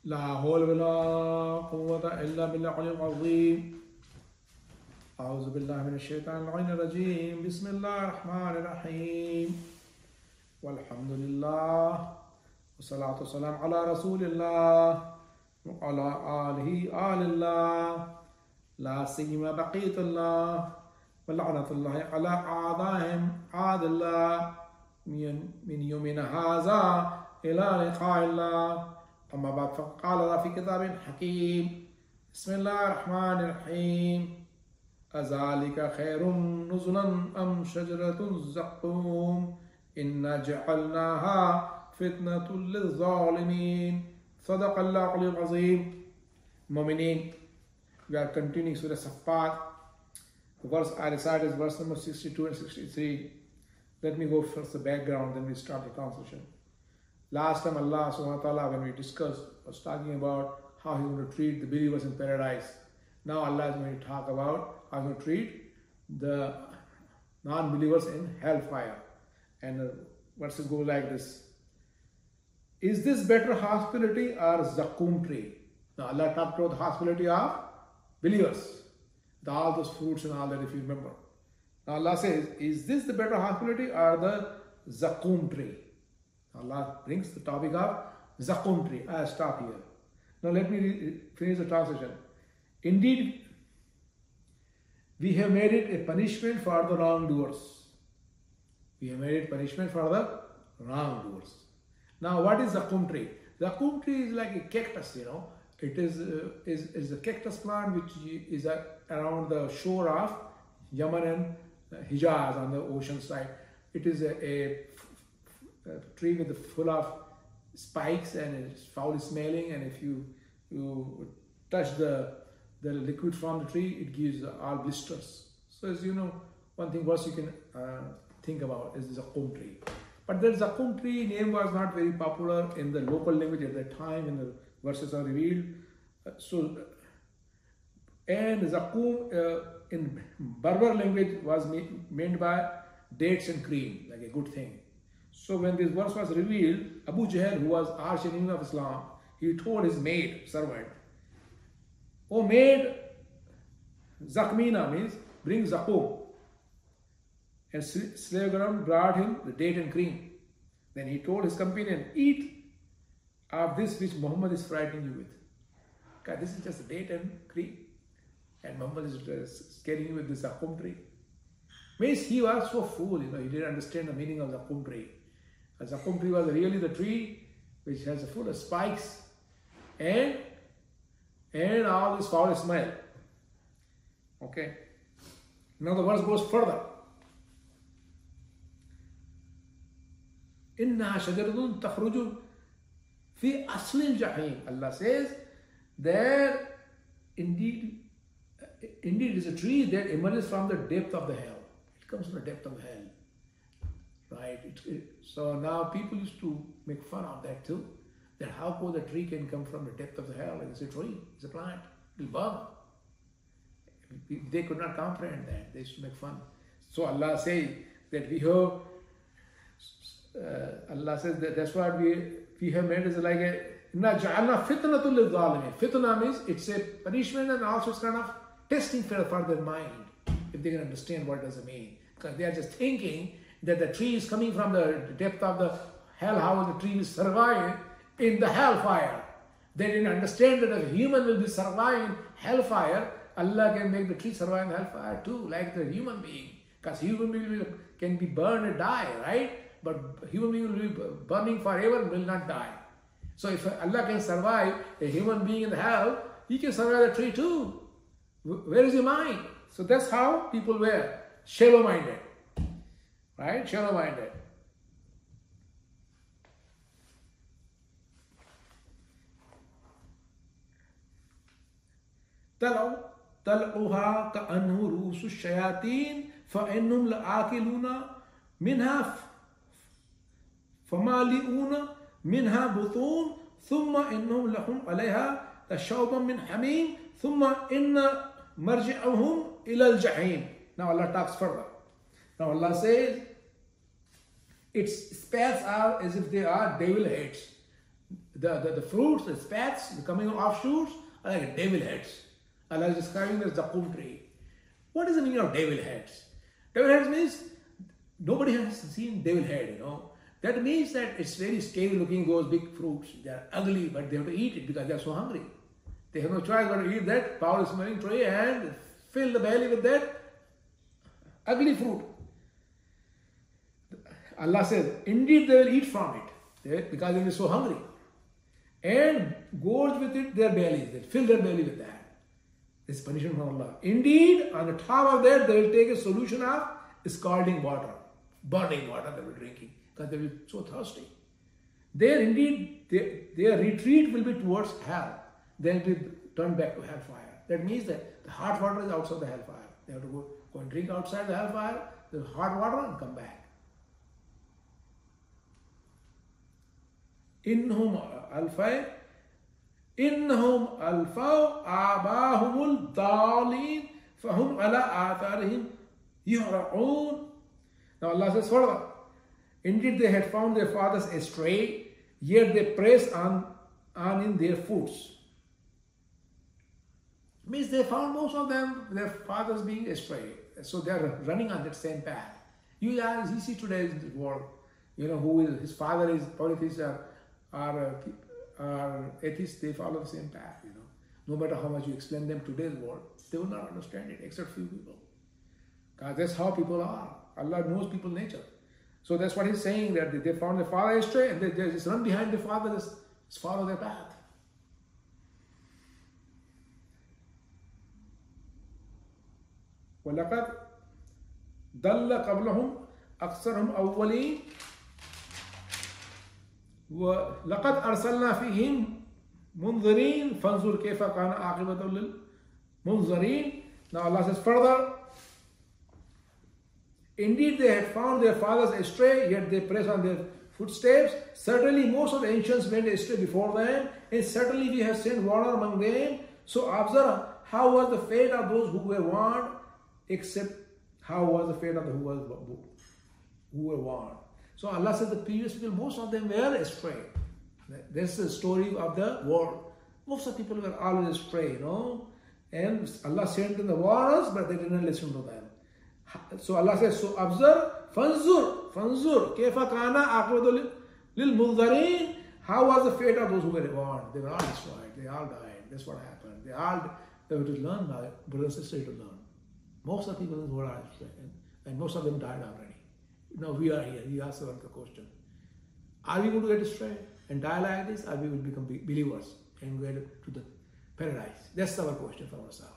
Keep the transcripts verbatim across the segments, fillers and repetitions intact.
لا حول ولا قوة إلا بالله العلي العظيم. أعوذ بالله من الشيطان اللعين الرجيم. بسم الله الرحمن الرحيم. والحمد لله والصلاة والسلام على رسول الله وعلى آله آل الله لا سيما بقية الله ولعنة الله على أعدائهم عاد الله من يومنا هذا إلى لقاء الله. أما بعد فقال الله في كتاب حكيم. بسم الله الرحمن الرحيم. أذلك خير نزلا أم شجرة الزقوم إنا جعلناها فتنة للظالمين. صدق الله العلي العظيم. Mu'mineen, we are continuing Surah Saffat. The verse I recite is verse number sixty-two and sixty-three. Let me go first the background, then we start the translation. Last time Allah subhanahu wa ta'ala, when we discussed, was talking about how He is going to treat the believers in paradise. Now Allah is going to talk about how He is going to treat the non-believers in hellfire. And the verses go like this. Is this better hospitality or Zaqqum tree? Now Allah talked about the hospitality of believers. The, all those fruits and all that, if you remember. Now Allah says, is this the better hospitality or the Zaqqum tree? Allah brings the topic of Zaqqum tree. I stop here. Now let me finish the translation. Indeed, we have made it a punishment for the wrongdoers. We have made it punishment for the wrongdoers. Now what is Zaqqum tree? Zaqqum tree is like a cactus, you know. It is, uh, is, is a cactus plant which is uh, around the shore of Yemen and Hijaz on the ocean side. It is a, a, a tree with full of spikes and it's foul smelling, and if you you touch the the liquid from the tree, it gives all blisters. So as you know, one thing worse you can uh, think about is the Zaqqum tree. But the Zaqqum tree name was not very popular in the local language at that time when the verses are revealed. Uh, so and Zaqqum uh, in Berber language was meant by dates and cream, like a good thing. So when this verse was revealed, Abu Jahl, who was arch enemy of Islam, he told his maid, servant, "Oh maid, Zakmina," means bring Zaqqum. And slave girl brought him the date and cream. Then he told his companion, "Eat of this which Muhammad is frightening you with." God, this is just a date and cream. And Muhammad is scaring you with this Zaqqum tree. Means he was so fool, you know, he didn't understand the meaning of the Zaqqum tree. The Zaqqum tree was really the tree which has a full of spikes and and all this foul smell. Okay. Now the verse goes further. Inna shajaratun takhruju fi asli al-jahim. Allah says that indeed Indeed, it is a tree that emerges from the depth of the hell. It comes from the depth of hell. Right? It, it, so now people used to make fun of that too. That how could the tree can come from the depth of the hell? It's a tree, it's a plant, it will burn. They could not comprehend that. They used to make fun. So Allah says that we have, uh, Allah says that that's what we, we have made is like a, Inna ja'alna fitnatul lil-zalimin. Fitna means it's a punishment and also it's kind of testing for, for their mind, if they can understand what does it mean. Because they are just thinking that the tree is coming from the depth of the hell, how the tree is surviving in the hellfire. They didn't understand that if a human will be surviving hellfire, Allah can make the tree survive in hellfire too, like the human being. Because human being can be burned and die, right? But human being will be burning forever and will not die. So if Allah can survive a human being in hell, He can survive the tree too. Where is your mind? So that's how people were shallow-minded, right? Shallow-minded. طلعها كأنه رؤوس الشياطين فإنهم لآكلون منها فمالئون منها بطون ثم إنهم لهم عليها شوبا من حميم ثم إن مرجعهم إلى الجحيم. Now Allah talks further. Now Allah says its spells are as if they are devil heads. the, the, the fruits, the spats, the coming off shoots are like devil heads. Allah is describing this zakum tree. What is the meaning of devil heads? Devil heads means nobody has seen devil head, you know. That means that it's very scary looking, those big fruits. They are ugly, but they have to eat it because they are so hungry. They have no choice but to eat that foul smelling tree and fill the belly with that ugly fruit. Allah says, indeed they will eat from it because they are so hungry. And gorge with it their bellies, they fill their belly with that. This is punishment from Allah. Indeed, on the top of that, they will take a solution of scalding water, burning water they will be drinking because they will be so thirsty. There, indeed, they, their retreat will be towards hell. They will be turned back to hellfire. That means that the hot water is outside the hellfire. They have to go, go and drink outside the hellfire, the hot water, and come back. إنهم ألفوا إنهم ألفوا آباهم الضالين فهم على آثارهم يهرعون. Now Allah says further, indeed they had found their fathers astray, yet they press on, on in their foots. Means they found most of them, their fathers being astray. So they are running on that same path. You guys, you see today's world, you know, who is, his father is polytheist or, or, or atheist, they follow the same path, you know. No matter how much you explain them today's world, they will not understand it, except few people. Because that's how people are. Allah knows people's nature. So that's what he's saying, that they found their father astray and they, they just run behind the father, just, just follow their path. وَلَقَدْ ضَلَّ قَبْلَهُمْ أَكْثَرُهُمْ أَوَّلِينَ وَلَقَدْ أَرْسَلْنَا فِيهِمْ مُنذِرِينَ فَانْظُرْ كَيْفَ كَانَ عَاقِبَةُ لِلْمُنذَرِينَ. Now Allah says further, indeed they had found their fathers astray, yet they press on their footsteps. Certainly most of the ancients went astray before them, and certainly we have sent warner among them. So observe how was the fate of those who were warned, except how was the fate of the who, was, who were warned. So Allah said the previous people, most of them were astray. That's the story of the world. Most of the people were always astray, you know. And Allah sent them the warners, but they didn't listen to them. So Allah says, so observe, fanzur, fanzur, kaifa kana aqibatu lil munzarin. How was the fate of those who were warned? They were all destroyed. They all died. That's what happened. They all, they were to learn now, brothers and sisters to learn. Most of the people in the world are destroyed, and, and most of them died already. Now we are here. We ask the question: are we going to get astray and die like this, or we will become believers and go to the paradise? That's our question for ourselves.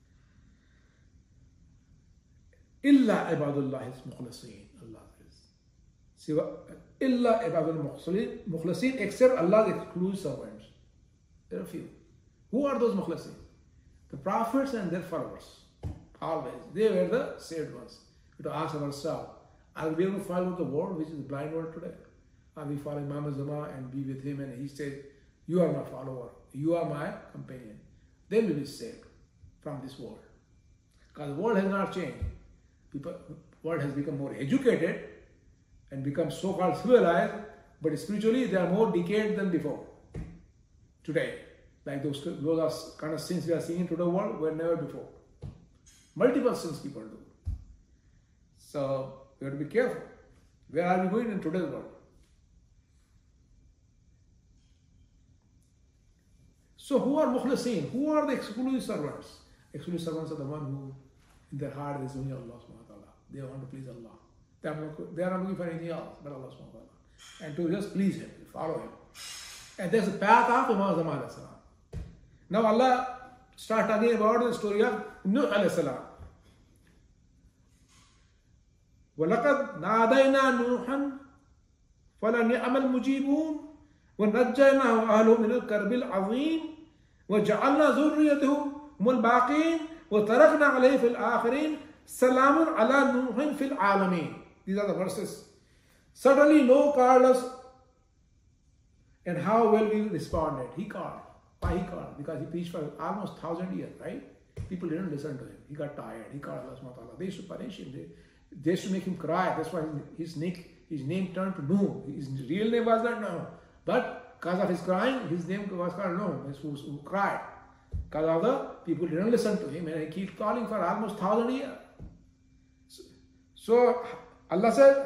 Illa ibadullah mukhlisin, Allah says. Illa ibadul mukhlisin, except Allah's exclusive servants. There are few. Who are those mukhlisin? The prophets and their followers. Always. They were the saved ones. We have to ask ourselves, are we able to follow the world, which is the blind world today? Are we following Imam Zama and be with him and he says, you are my follower, you are my companion? Then we will be saved from this world. Because the world has not changed. People, the world has become more educated and become so-called civilized, but spiritually they are more decayed than before. Today, like those, those are kind of sins we are seeing in today's world were never before. Multiple sins people do. So we have to be careful. Where are we going in today's world? So who are mukhlisin? Who are the exclusive servants? Exclusive servants are the one who in their heart is only Allah subhanahu wa ta'ala. They want to please Allah. They are, not, they are not looking for anything else but Allah subhanahu wa ta'ala. And to just please Him, follow Him. And there's a path of Imam Zaman alayhi salam. Now Allah start talking about the story of Nuh alayhi salam. وَلَقَدْ نَادَيْنَا نُوحًا فَلَنِعْمَ الْمُجِيبُونَ وَنَجَّيْنَاهُ أَهْلُهُ مِنَ الْكَرْبِ الْعَظِيمِ وَجَعَلْنَا ذُرِّيَّتَهُ هُمُ الْبَاقِينَ وَتَرَكْنَا عَلَيْهِ فِي الْآخِرِينَ سَلَامٌ عَلَى نُوحٍ فِي الْعَالَمِينَ. These are the verses. Certainly Noah called us, and how well we responded. He called. Why he called? Because he preached for almost thousand years, right? People didn't listen to him. He got tired. He called Allah subhanahu wa ta'ala. They used to punish him. They, they used to make him cry. That's why his, his, his name turned to Nuh. His real name was not Nuh. But because of his crying, his name was called Nuh, who, who cried. Because of the people didn't listen to him, and he kept calling for almost thousand years. So, so Allah said,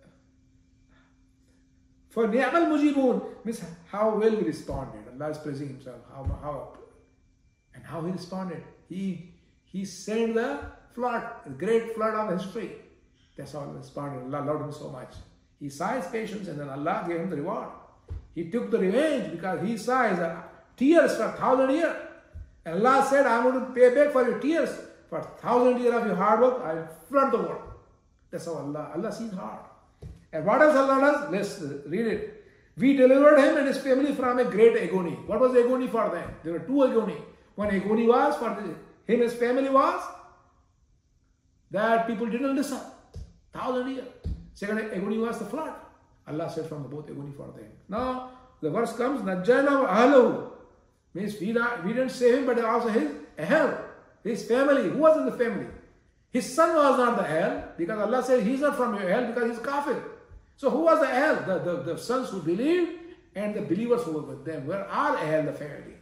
for ni'mal mujibun, means how well he responded. Allah is praising himself. How, how, and how he responded. He, he sent the flood, a great flood of history. That's how he responded. Allah loved him so much. He saw his patience, and then Allah gave him the reward. He took the revenge because he saw his tears for a thousand years. And Allah said, I'm going to pay back for your tears. For a thousand years of your hard work, I will flood the world. That's how Allah, Allah sees heart. And what else Allah does? Let's read it. We delivered him and his family from a great agony. What was agony for them? There were two agony. One agony was for the, him and his family was that people didn't listen. Thousand years. Second agony was the flood. Allah said from the both agony for them. Now the verse comes, Najjana wa ahlahu. Means we, not, we didn't save him, but also his ahl, his family. Who was in the family? His son was not the ahl, because Allah said he's not from your ahl because he's kafir. So who was the ahl? The, the, the sons who believed and the believers who were with them were all ahl, the family.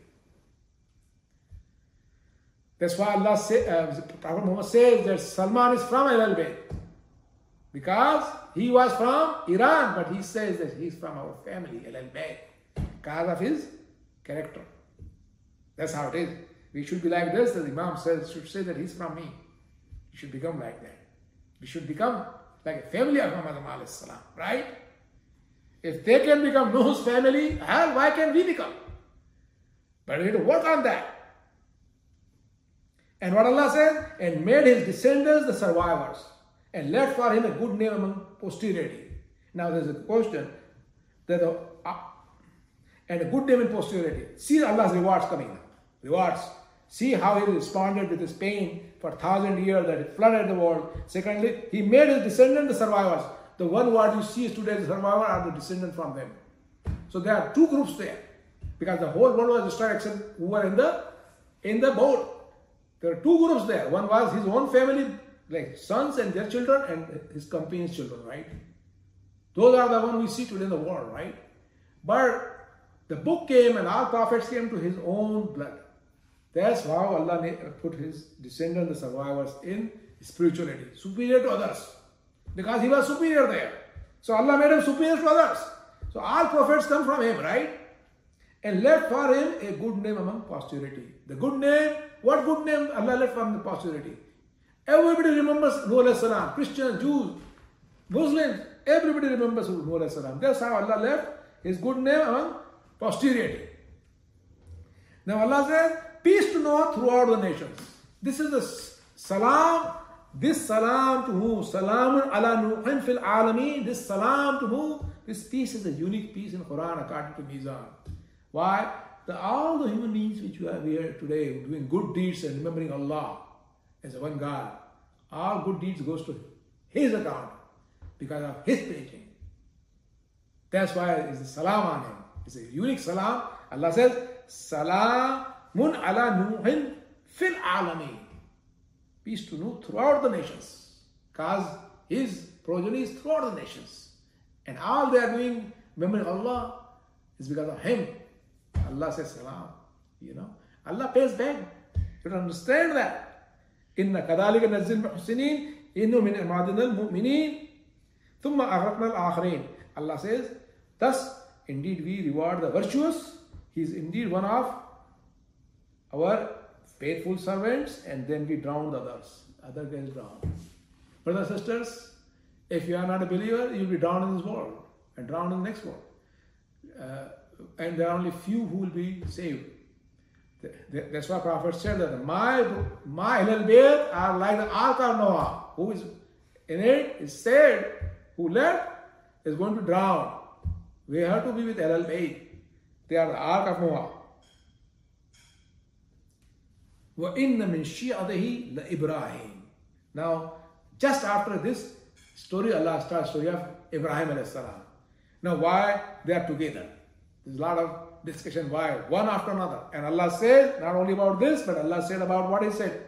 That's why Allah say, uh, Prophet Muhammad says that Salman is from Ahlul Bayt. Because he was from Iran, but he says that he's from our family, Ahlul Bayt, because of his character. That's how it is. We should be like this. The Imam says, should say that he's from me. We should become like that. We should become like a family of Muhammad alayhi salam, right? If they can become Nuh's family, hell, why can't we become? But we need to work on that. And what Allah says, and made his descendants the survivors, and left for him a good name among posterity. Now there's a question that the, uh, and a good name in posterity. See Allah's rewards coming now. Rewards. See how he responded with his pain for a thousand years that it flooded the world. Secondly, he made his descendants the survivors. The one word you see today as the survivor are the descendants from them. So there are two groups there. Because the whole world was destroyed except who were in the in the boat. There are two groups there. One was his own family, like sons and their children, and his companions' children, right? Those are the ones we see today in the world, right? But the book came and all prophets came to his own blood. That's how Allah put his descendants, the survivors, in spirituality, superior to others. Because he was superior there. So Allah made him superior to others. So all prophets come from him, right? And left for him a good name among posterity. The good name, what good name Allah left from the posterity? Everybody remembers Nuh alayhi salam. Christians, Jews, Muslims, everybody remembers Nuh alayhi salam. That's how Allah left his good name among posterity. Now Allah says, peace to know throughout the nations. This is the salam. This salam to whom? Salamun ala nuhin fil alameen. This salam to whom? This peace is a unique peace in Quran according to Mizan. Why? The, all the human beings which we are here today doing good deeds and remembering Allah as a one God, all good deeds goes to his account because of his preaching. That's why it's a salam on him. It's a unique salam. Allah says, Salamun ala nuhin fil alameen. Peace to Nuh throughout the nations. Because his progeny is throughout the nations. And all they are doing, remembering Allah, is because of him. Allah says salam. You know, Allah pays back. You don't understand that. Inna kadhalika nazzil muhsinin, innu min imadina al-mu'minin, thumma aghraqna al-akhirin. Allah says, thus, indeed we reward the virtuous. He is indeed one of our faithful servants, and then we drown the others. Other guys drown. Brothers and sisters, if you are not a believer, you will be drowned in this world and drowned in the next world. Uh, and there are only few who will be saved. That's why Prophet said that my my Ahlul Bayt are like the Ark of Noah. Who is in it is saved. Who left is going to drown. We have to be with Ahlul Bayt. They are the Ark of Noah. وَإِنَّ مِنْ شِيَعَتِهِ لَإِبْرَاهِيمَ. Now, just after this story, Allah starts story of Ibrahim alayhi salam. Now, why they are together? There's a lot of discussion why, one after another. And Allah said, not only about this, but Allah said about what He said.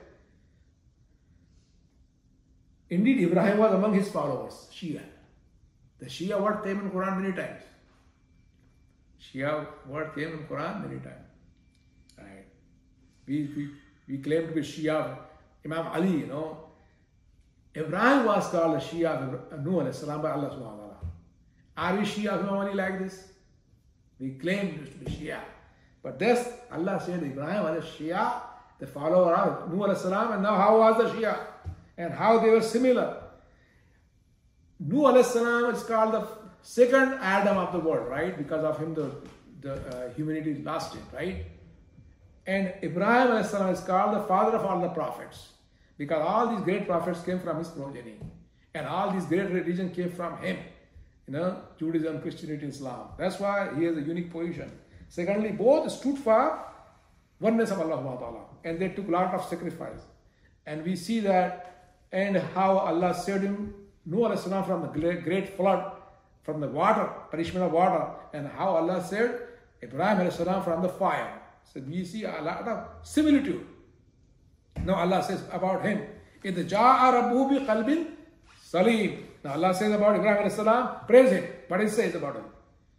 Indeed, Ibrahim was among his followers, Shia. The Shia word came in Quran many times. Shia word came in Quran many times. Right? We, we, we claim to be Shia. Imam Ali, you know, Ibrahim was called a Shia of Nuh alayhi salam by Allah subhanahu wa ta'ala. Are we Shia of Imam Ali like this? We claim to be Shia. But this, Allah said Ibrahim was a Shia, the follower of Nuh alayhi salam, and now how was the Shia? And how they were similar. Nuh alayhi salam is called the second Adam of the world, right? Because of him the, the uh, humanity lasted, right? And Ibrahim alayhi salam is called the father of all the prophets. Because all these great prophets came from his progeny. And all these great religions came from him. You know, Judaism, Christianity, Islam. That's why he has a unique position. Secondly, both stood for oneness of Allah subhanahu wa ta'ala. And they took a lot of sacrifice. And we see that, and how Allah saved him, Nuh alayhi salam, from the great flood, from the water, punishment of water. And how Allah saved Ibrahim alayhi salam from the fire. So we see a lot of similitude. Now Allah says about him, إِذْ جَاءَ رَبُّهُ بِقَلْبٍ سَلِيمٍ. Now Allah says about Ibrahim alayhi salam, praise him. What he says about him?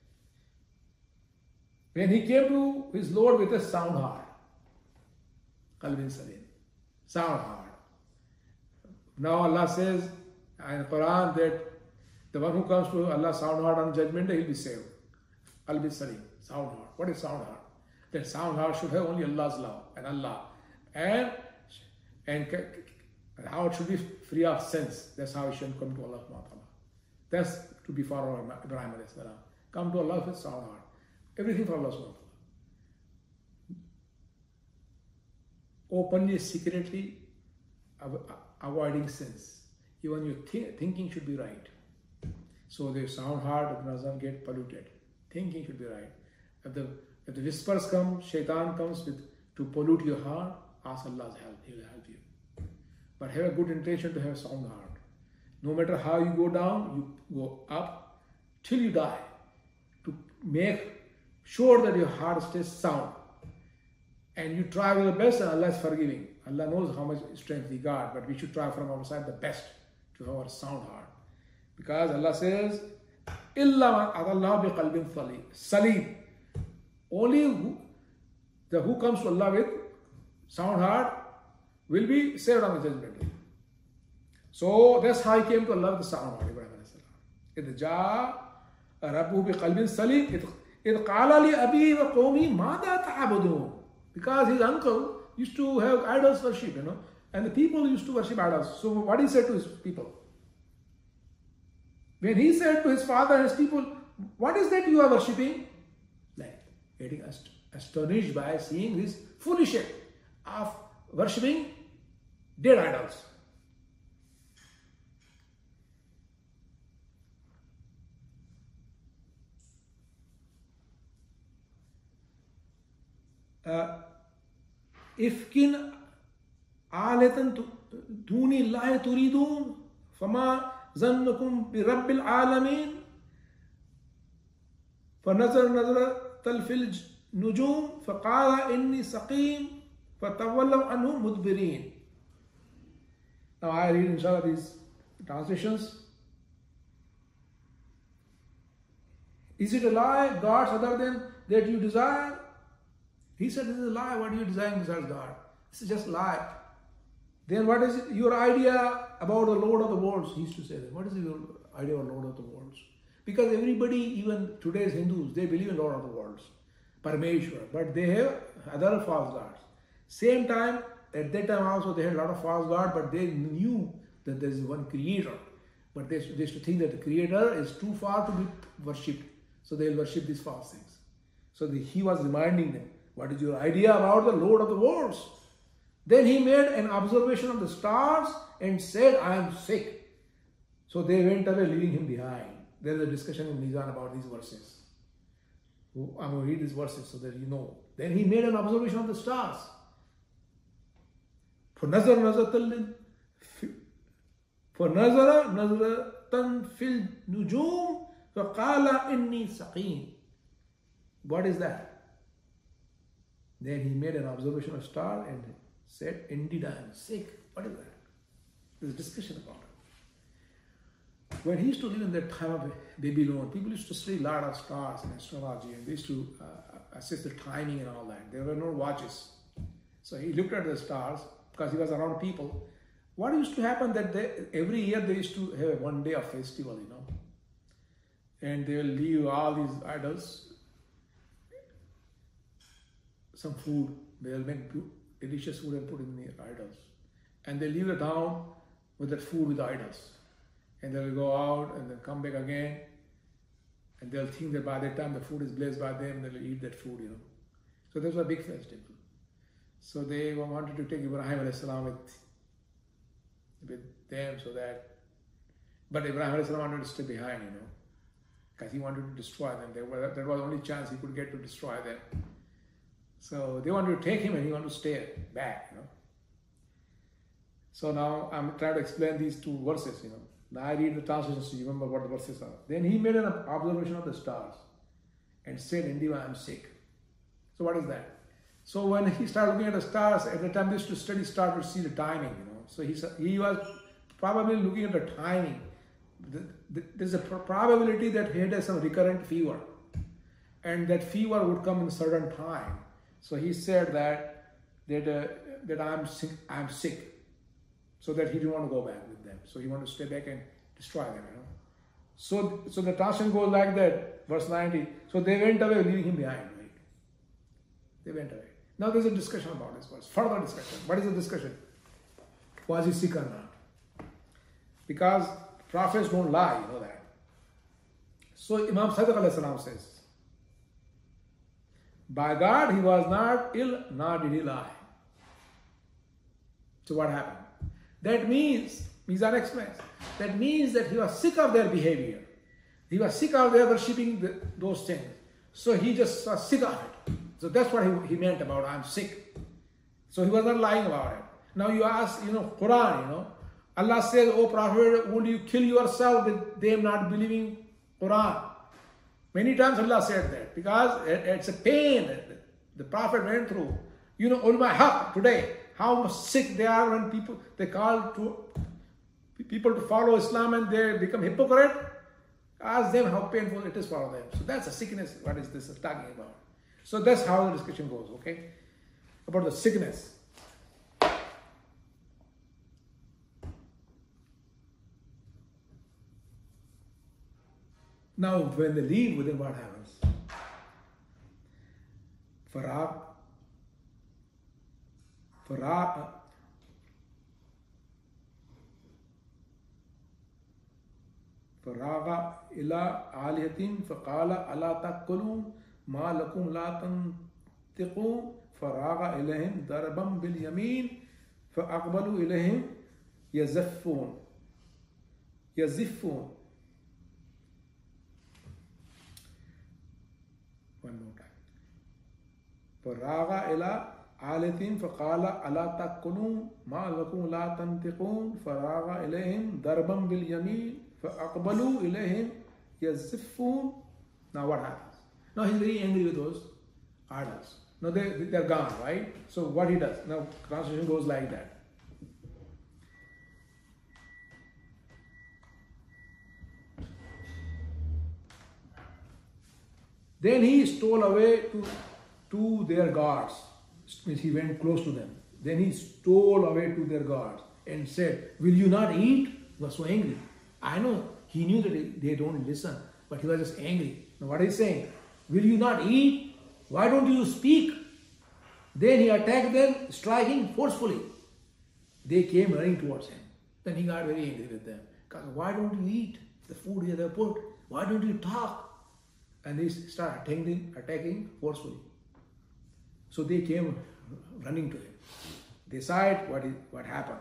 When he came to his Lord with a sound heart. Qalbin Salim. Sound heart. Now Allah says in the Quran that the one who comes to Allah sound heart on judgment day, he'll be saved. Qalbin Salim. Sound heart. What is sound heart? That sound heart should have only Allah's love and Allah. And And, and how it should be free of sins. That's how it should come to Allah subhanahu wa ta'ala. That's to be follower of Ibrahim alayhi salam. Come to Allah with sound heart. Everything for Allah subhanahu wa ta'ala. Openly, secretly, avoiding sins. Even your th thinking should be right. So the sound heart doesn't get polluted. Thinking should be right. If the, if the whispers come, shaitan comes with to pollute your heart, ask Allah's help. He will help you. But have a good intention to have a sound heart. No matter how you go down, you go up till you die. To make sure that your heart stays sound. And you try with the best, and Allah is forgiving. Allah knows how much strength we got, but we should try from our side the best to have a sound heart. Because Allah says, إِلَّا مَنْ أَتَى اللَّهَ بِقَلْبٍ سَلِيمٍ. Only who, the who comes to Allah with sound heart will be saved on the judgment day. So that's how he came to Allah with the sound heart. إِذْ جَاءَ رَبُّهُ بِقَلْبٍ سَلِيمٍ إِذْ قَالَ لِأَبِيهِ وَقَوْمِهِ مَاذَا تَعْبُدُونَ. Because his uncle used to have idols worship, you know, and the people used to worship idols. So what he said to his people? When he said to his father and his people, what is that you are worshipping? Like getting ast astonished by seeing this foolishness of worshipping dead idols. إِفْكٍ آلَةً دُونِ اللَّهِ تُرِيدُونَ فَمَا ظَنُّكُمْ بِرَبِّ الْعَالَمِينَ فَنَظَرَ نَظْرَةً فِي النُّجُومِ فَقَالَ إِنِّي سَقِيمٌ فَتَوَلَّوْا عَنْهُ مُدْبِرِينَ. Now I read inshallah these translations. Is it a lie, gods other than that you desire? He said, this is a lie. What are you desiring besides God? This is just a lie. Then what is it, your idea about the Lord of the worlds? He used to say that. What is your idea of Lord of the worlds? Because everybody, even today's Hindus, they believe in Lord of the worlds, Parameshwar, but they have other false gods. Same time, at that time also they had a lot of false gods, but they knew that there is one creator. But they, they used to think that the creator is too far to be worshipped. So they will worship these false things. So the, he was reminding them, what is your idea about the Lord of the worlds? Then he made an observation of the stars and said, I am sick. So they went away, leaving him behind. There is a discussion in Mizan about these verses. I'm going to read these verses so that you know. Then he made an observation of the stars. For nazar nazaratan for nazara nazaratan fil nujum faqala inni saqim. What is that? Then he made an observation of star and said, indeed I am sick. What is that? There's a discussion about it. when he used to live in that time of Babylon, people used to study a lot of stars and astrology, and they used to uh, assess the timing and all that. There were no watches. So he looked at the stars because he was around people. What used to happen that they, every year they used to have one day of festival, you know. And they will leave all these idols, some food. They will make delicious food and put in the idols. And they leave the town with that food with the idols. And they will go out and then come back again. And they'll think that by the time the food is blessed by them, they'll eat that food, you know. So this was a big festival. So they wanted to take Ibrahim alayhi salam with, with them so that, but Ibrahim alayhi salam wanted to stay behind, you know, because he wanted to destroy them. They were, that was the only chance he could get to destroy them. So they wanted to take him and he wanted to stay back, you know. So now I'm trying to explain these two verses, you know. Now I read the translations so you remember what the verses are. Then he made an observation of the stars and said, indeed, I am sick. So what is that? So when he started looking at the stars, at the time he used to study, started to see the timing, you know. So he, he was probably looking at the timing. There's a probability that he had some recurrent fever. And that fever would come in a certain time. So he said that, that, uh, that I'm sick, I'm sick. So that he didn't want to go back with them. So he wanted to stay back and destroy them, you know. So, so the translation goes like that, verse ninety. So they went away, leaving him behind, right? They went away. Now there's a discussion about this verse, further discussion. What is the discussion? Was he sick or not? Because prophets don't lie, you know that. So Imam Sadiq alayhi salam says, by God he was not ill, nor did he lie. So what happened? That means, Mizan explains, that means that he was sick of their behavior. He was sick of their worshipping the, those things. So he just was sick of it. So that's what he, he meant about, I'm sick. So he was not lying about it. Now you ask, you know, Quran, you know, Allah says, oh Prophet, would you kill yourself with them not believing Quran? Many times Allah said that because it, it's a pain that the Prophet went through. You know, ulama haq today, how sick they are when people, they call to people to follow Islam and they become hypocrite. Ask them how painful it is for them. So that's a sickness. What is this talking about? So that's how the discussion goes, okay? About the sickness. Now, when they leave, within what happens? Farag, Farag, Faraga ila alihatin faqala ala taqulun ma lakum la tantiqun faraga ilayhim darban bil yamin faqbalu ilayhim yaziffun yaziffun. One more time. Faraga ila alihatin faqala ala taqulun ma lakum la tantiqun faraga ilayhim darban bil yamin فَأَقْبَلُوا إِلَيْهِمْ يَزِفُّونَ. Now what happens? Now he's very angry with those idols. Now they, they're gone, right? So what he does? Now translation goes like that. Then he stole away to, to their gods. Means he went close to them. Then he stole away to their gods and said, will you not eat? He was so angry. I know he knew that they don't listen, but he was just angry. Now what is he saying? Will you not eat? Why don't you speak? Then he attacked them, striking forcefully. They came running towards him. Then he got very angry with them. Because why don't you eat the food here they put? Why don't you talk? And they started attacking, attacking forcefully. So they came running to him. They saw it, what, is, what happened.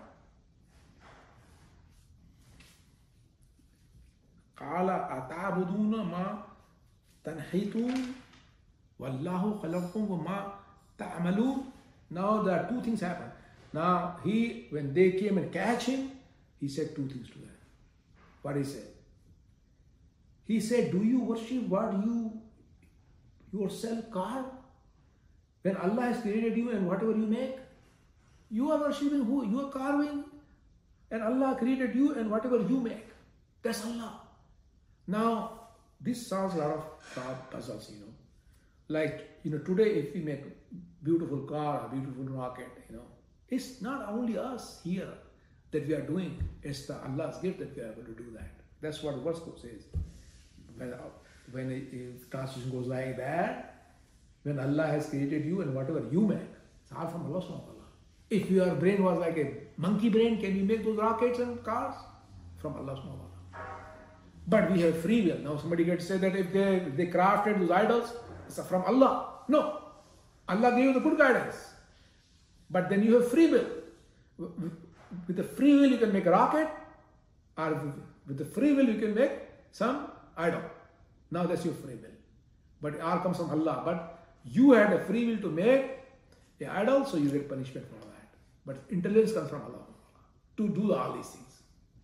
قال أتعبدون ما تنحتون والله خلقكم وما تعملون. Now there are two things happen. Now he, when they came and catch him, he said two things to them. What he said? He said, do you worship what you yourself carve? When Allah has created you and whatever you make, you are worshipping who? You are carving, and Allah created you and whatever you make. That's Allah. Now, this solves a lot of puzzles, you know. Like, you know, today if we make a beautiful car, a beautiful rocket, you know, it's not only us here that we are doing. It's the Allah's gift that we are able to do that. That's what the verse says. When, when a, a translation goes like that, when Allah has created you and whatever you make, it's all from Allah subhanahu wa ta'ala. If your brain was like a monkey brain, can you make those rockets and cars? From Allah subhanahu wa ta'ala. But we have free will. Now somebody gets to say that if they, if they crafted those idols, it's from Allah. No. Allah gave you the good guidance. But then you have free will. With the free will you can make a rocket, or with the free will you can make some idol. Now that's your free will. But it all comes from Allah. But you had a free will to make an idol, so you get punishment for that. But intelligence comes from Allah to do all these things.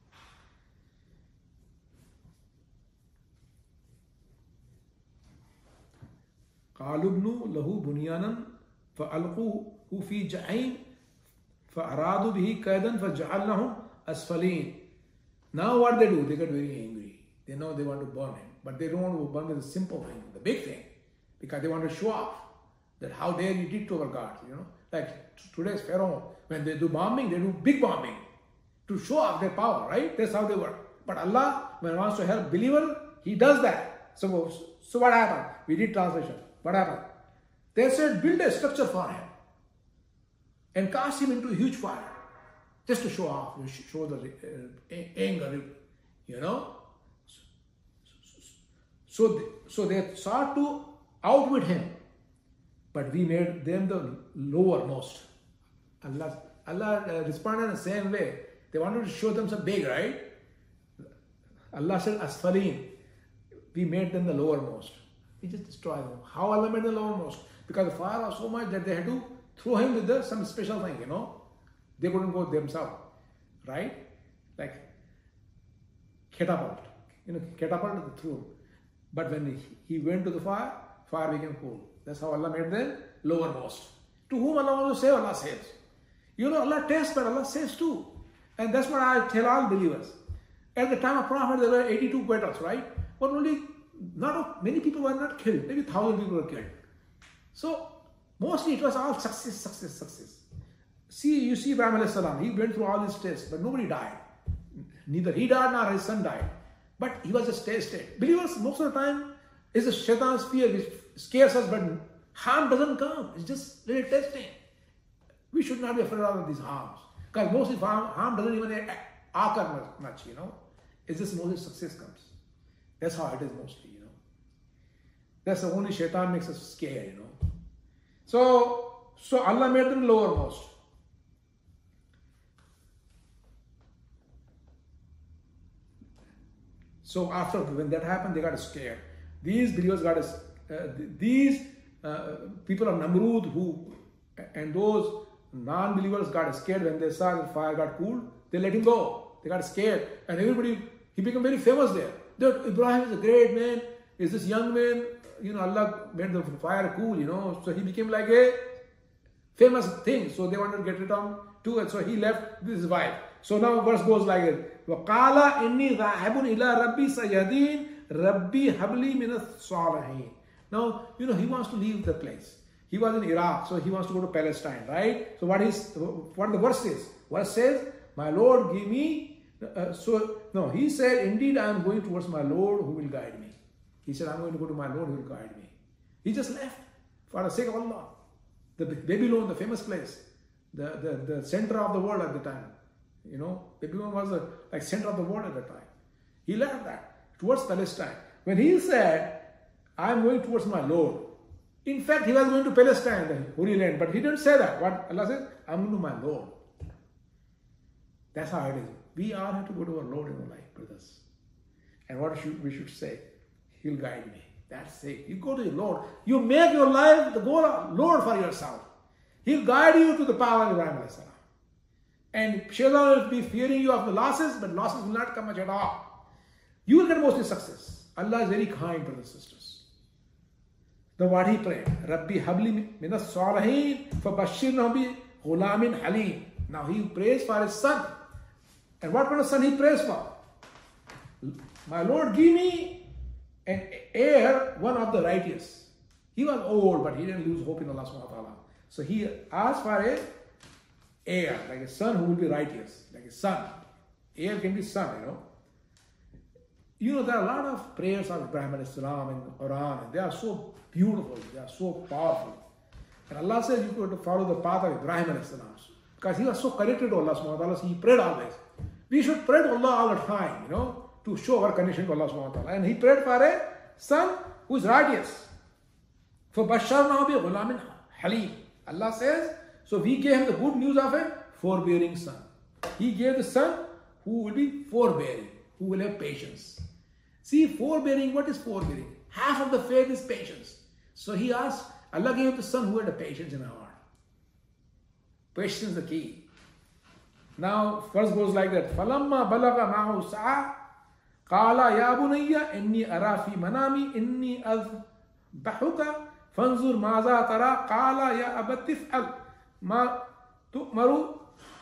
قالوا ابنوا له بنيانا فألقوه في جحيم فأرادوا به كيدا فجعلناهم أسفلين. Now what they do? They get very angry. They know they want to burn him, but they don't want to burn with the simple thing, the big thing, because they want to show off that how dare you did to our gods. You know, like today's Pharaoh, when they do bombing, they do big bombing to show off their power, right? That's how they work. But Allah, when He wants to help believer, He does that. So, so what happened? We did translation. What happened? They said, build a structure for him and cast him into a huge fire, just to show off, show the uh, anger, you know. So they, so they sought to outwit him, but we made them the lowermost. Allah, Allah uh, responded in the same way. They wanted to show themselves big, right? Allah said, Asfaleen. We made them the lowermost. We just destroyed them. How Allah made them the lowermost? Because the fire was so much that they had to throw him with the, some special thing, you know. They couldn't go themselves, right? Like catapult, you know, catapult through. But when he, he went to the fire, fire became cool. That's how Allah made them lowermost. To whom Allah wants to save, Allah saves. You know, Allah tests, but Allah saves too. And that's what I tell all believers. At the time of Prophet, there were eighty-two battles, right? But only not many people were not killed. Maybe one thousand people were killed. So mostly it was all success, success, success. See, you see Ibrahim alayhi salam, he went through all these tests, but nobody died. Neither he died nor his son died. But he was just tested. Believers, most of the time, is a shaitan's fear which scares us, but harm doesn't come. It's just little testing. We should not be afraid of these harms. Because mostly harm, harm doesn't even occur much, you know. It's just mostly success comes. That's how it is mostly, you know. That's the only shaitan makes us scared, you know. So, so Allah made them lowermost. So after, when that happened, they got scared. These believers got, uh, these uh, people of Namrud who, and those non-believers got scared when they saw the fire got cooled. They let him go. They got scared. And everybody, he became very famous there. That Ibrahim is a great man, is this young man, you know, Allah made the fire cool, you know, so he became like a famous thing. So they wanted to get rid of him too, and so he left with his wife. So now verse goes like it. وَقَالَ إِنِّي ذَاهِبٌ إِلَىٰ رَبِّي سَيَهْدِينِ رَبِّي هَبْ لِي مِنَ الصَّالِحِينَ. Now, you know, he wants to leave the place. He was in Iraq, so he wants to go to Palestine, right? So what is, what the verse says? Verse says, my Lord, give me. Uh, so, no, he said, indeed, I am going towards my Lord who will guide me. He said, I'm going to go to my Lord who will guide me. He just left for the sake of Allah. The Babylon, the famous place, the, the, the center of the world at the time. You know, Babylon was the like center of the world at the time. He left that towards Palestine. When he said, I am going towards my Lord. In fact, he was going to Palestine, the Holy Land, but he didn't say that. What Allah says, I'm going to my Lord. That's how it is. We all have to go to our Lord in our life, brothers. And what should we should say? He'll guide me. That's it. You go to your Lord. You make your life the goal of Lord for yourself. He'll guide you to the power of Ibrahim alayhi salam. And Shaitan will be fearing you of the losses, but losses will not come much at all. You will get mostly success. Allah is very kind, brothers and sisters. Then what he prayed? Rabbi habli minas salihin fabashshirnahu bi ghulamin halim. Now he prays for his son. And what kind of son he prays for? my Lord, give me an heir, one of the righteous. He was old, but he didn't lose hope in Allah subhanahu wa ta'ala. So he asked for a heir, like a son who will be righteous, like a son. Heir can be son, you know. You know, there are a lot of prayers of Ibrahim alayhi salam in the Quran, and they are so beautiful, they are so powerful. And Allah says you have to follow the path of Ibrahim alayhi salam, because he was so connected to Allah subhanahu wa ta'ala, so he prayed always. We should pray to Allah all the time, you know, to show our connection to Allah subhanahu wa ta'ala. And he prayed for a son who is righteous. For Basharnahu bi ghulamin halim. Allah says, so we gave him the good news of a forbearing son. He gave the son who will be forbearing, who will have patience. See, forbearing, what is forbearing? Half of the faith is patience. So he asked, Allah gave him the son who had a patience in our heart. Patience is the key. Now, first goes like that. فَلَمَّا بَلَغَ مَعَهُ سَعَى قَالَ يَا بُنَيَّ إِنِّي أَرَى فِي مَنَامِي إِنِّي أَذْبَحُكَ فَانْظُرْ مَاذَا تَرَى قَالَ يَا أَبَتِ افْعَلْ مَا تُؤْمَرُ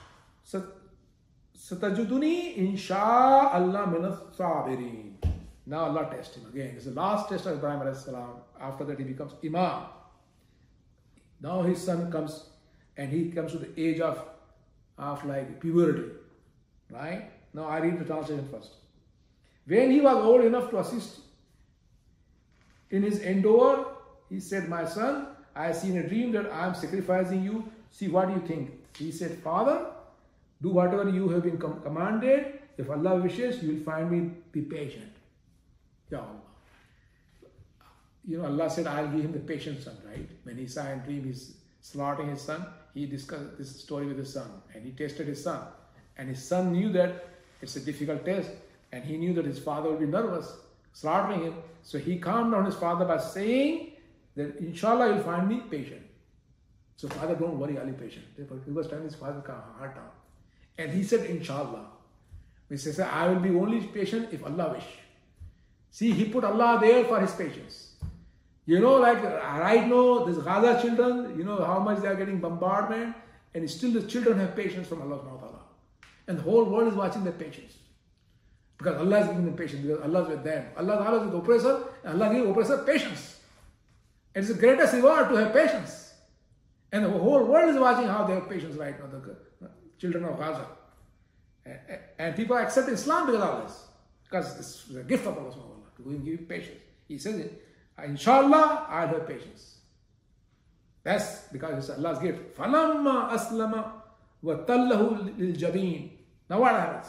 سَتَجِدُنِي إِنْ شَاءَ اللَّهُ مِنَ الصَّابِرِينَ. Now Allah tests him again. It's the last test of Ibrahim alayhi salam. After that he becomes Imam. Now his son comes and he comes to the age of, of like puberty. Right? Now I read the translation first. When he was old enough to assist in his endeavor, he said, my son, I have seen a dream that I am sacrificing you. See, what do you think? He said, Father, do whatever you have been com commanded. If Allah wishes, you will find me be patient. Ya Allah. You know, Allah said, I'll give him the patient son, right? When he saw in dream he's slaughtering his son, he discussed this story with his son and he tested his son. And his son knew that it's a difficult test and he knew that his father would be nervous, slaughtering him. So he calmed down his father by saying that, inshallah, you'll find me patient. So father, don't worry, I'll be patient. He was telling his father, calm heart down. And he said, inshallah. He says, I will be only patient if Allah wish. See, he put Allah there for his patience. You know, like right now, these Gaza children, you know how much they are getting bombardment, and still the children have patience from Allah subhanahu wa ta'ala. And the whole world is watching their patience. Because Allah is giving them patience, because Allah is with them. Allah is with the oppressor, and Allah gives the oppressor patience. And it's the greatest reward to have patience. And the whole world is watching how they have patience right now, the children of Gaza. And people accept Islam because of this. Because it's a gift of Allah subhanahu wa ta'ala to give you patience. He says it. Inshallah, I'll have patience. That's because it's Allah's gift. فَلَمَّا أَسْلَمَ وَتَلَّهُ لِلْجَبِينَ. Now what happens?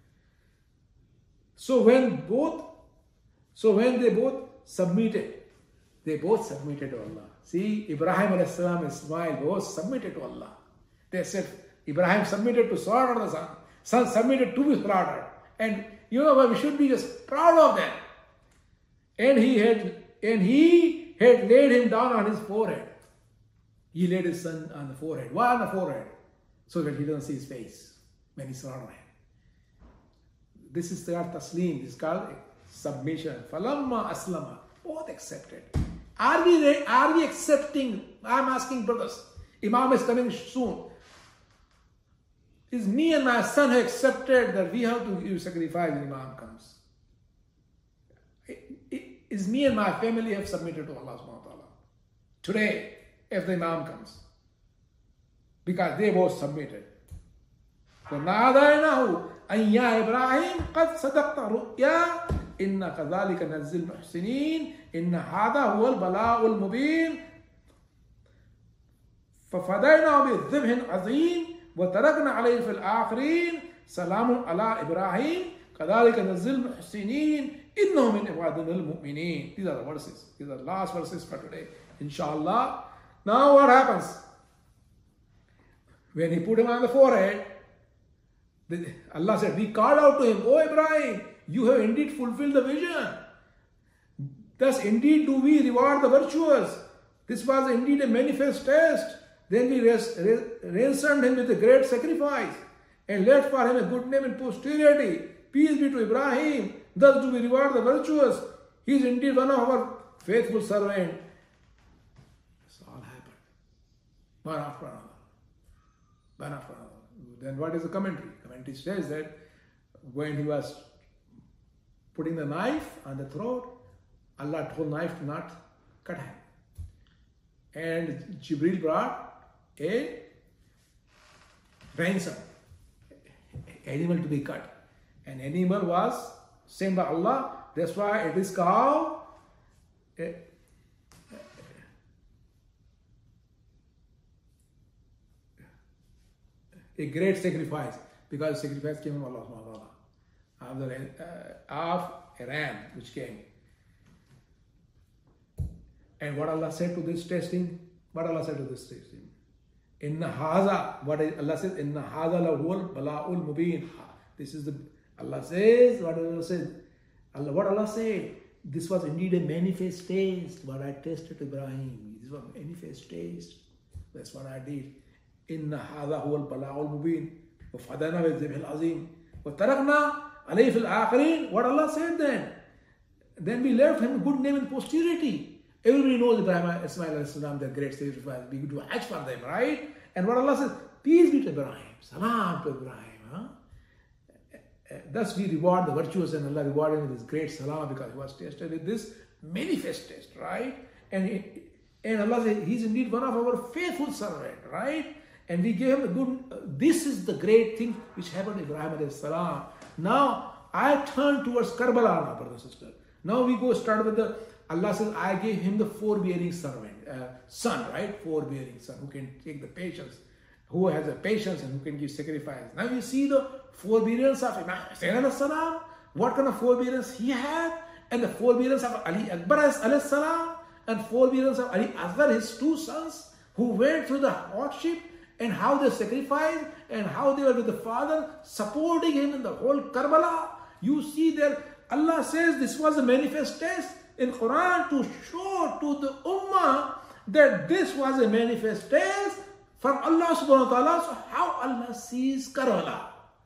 So when both, so when they both submitted, they both submitted to Allah. See, Ibrahim alayhi salam and Ismail both submitted to Allah. They said, Ibrahim submitted to slaughter the son. Son submitted to be slaughtered. And you know, we should be just proud of them. And he had And he had laid him down on his forehead. He laid his son on the forehead. Why on the forehead? So that he doesn't see his face when he slaughtered him. This is called taslim. This is called submission. Falamma aslama. Both accepted. Are we, are we accepting? I'm asking brothers. Imam is coming soon. Is me and my son have accepted that we have to give sacrifice when Imam comes? Is me and my family have submitted to Allah subhanahu wa ta'ala today if the Imam comes, because they both submitted. فَنَادَيْنَاهُ أَنْ يَا إِبْرَاهِيمُ قَدْ صَدَقْتَ رُؤْيَا إِنَّ كَذَلِكَ نَجْزِي الْمُحْسِنِينَ إِنَّ هَذَا هُوَ الْبَلَاءُ الْمُبِينُ فَفَدَيْنَاهُ بِذِبْحٍ عَظِيمٍ وَتَرَكْنَا عَلَيْهِ فِي الْآخِرِينَ سَلَامٌ عَلَى إِبْرَاهِيمَ كَذَلِكَ نَجْزِي الْمُحْسِنِينَ إِنَّهُ مِنْ عِبَادِنَا الْمُؤْمِنِينَ. These are the verses. These are the last verses for today, inshallah. Now what happens? When he put him on the forehead, Allah said, we called out to him, O Ibrahim, you have indeed fulfilled the vision. Thus indeed do we reward the virtuous. This was indeed a manifest test. Then we ransomed him with a great sacrifice and left for him a good name in posterity. Peace be to Ibrahim. Thus do we reward the virtuous. He is indeed one of our faithful servants. This all happened. One after another. One after another. Then what is the commentary? Commentary says that when he was putting the knife on the throat. Allah told knife to not cut him. And Jibril brought a ransom, animal to be cut. An animal was sent by Allah. That's why it is called a, a great sacrifice, because sacrifice came from Allah subhanahu wa ta'ala. Of, the, uh, of a ram which came. And what Allah said to this testing? What Allah said to this testing? Inna haza, what Allah says, Inna haza lahul bala'ul mubin. This is the, Allah says, what Allah says, Allah, what Allah said, this was indeed a manifest test, what I tested Ibrahim. This was a manifest test. That's what I did. Inna haza huwal bala'ul mubin. Wa fadana wa zibhil azim. Wa tarakna alayhi fil akhirin. What Allah said then? Then we left him a good name in posterity. Everybody knows Ibrahim, Ismail alayhi salam, their great sacrifice. We do Hajj for them, right? And what Allah says, peace be to Ibrahim, salam to Ibrahim. Huh? Thus we reward the virtuous, and Allah rewarded him with his great salam because he was tested with this manifest test, right? And, it, and Allah says, he's indeed one of our faithful servants, right? And we gave him a good, uh, this is the great thing which happened to Ibrahim alayhi salam. Now, I turn towards Karbala now, brother and sister. Now we go start with the, Allah says, I gave him the forbearing servant, uh, son, right? Forbearing son, who can take the patience, who has the patience and who can give sacrifice. Now you see the forbearance of Imam Hussain alayhi salam, what kind of forbearance he had, and the forbearance of Ali Akbar alayhi salam, and forbearance of Ali Asghar, his two sons, who went through the hardship, and how they sacrificed, and how they were with the father, supporting him in the whole Karbala. You see there, Allah says this was a manifest test in Quran to show to the Ummah that this was a manifest test from Allah subhanahu wa ta'ala. So how Allah sees Karbala.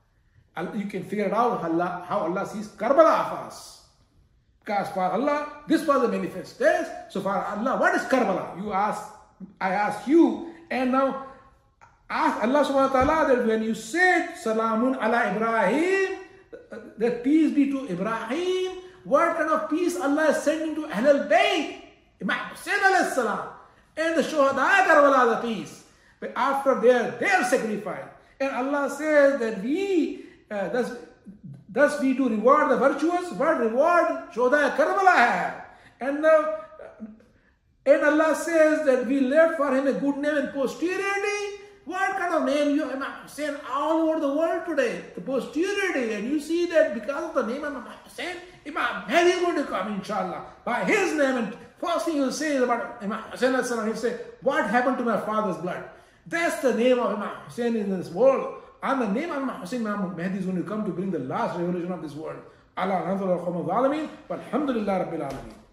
You can figure it out how Allah, how Allah sees Karbala of us. Because for Allah, this was a manifest test. So for Allah, what is Karbala? You ask, I ask you, and now ask Allah subhanahu wa ta'ala that when you said Salamun ala Ibrahim, that peace be to Ibrahim, what kind of peace Allah is sending to Ahlul Bayt, Imam Hussain alayhi salam, and the Shuhada Karbala, the peace. But after their, their sacrifice, and Allah says that we, uh, thus, thus we do reward the virtuous, what reward Shuhada Karbala have. And, uh, and Allah says that we left for him a good name in posterity. What kind of name you Imam Hussain all over the world today, the posterity, and you see that because of the name of Imam Hussain, Imam Mahdi is going to come, inshallah, by his name. And first thing you say is about Imam Hussain, he'll say, what happened to my father's blood? That's the name of Imam Hussain in this world. And the name of Imam Hussain, Imam Mahdi is going to come to bring the last revolution of this world. Allah, alhamdulillah, rabbil alamin.